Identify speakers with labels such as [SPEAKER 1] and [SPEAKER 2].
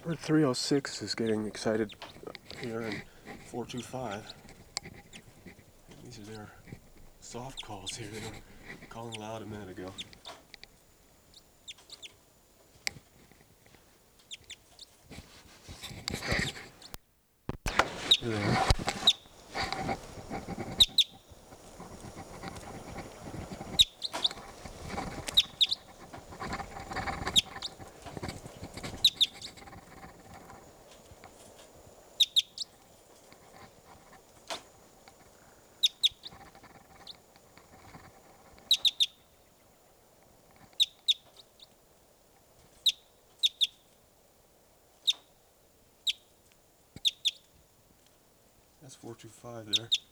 [SPEAKER 1] Bird 306 is getting excited here in 425. These are their soft calls here. They were calling loud a minute ago. Here they are. That's 425 there.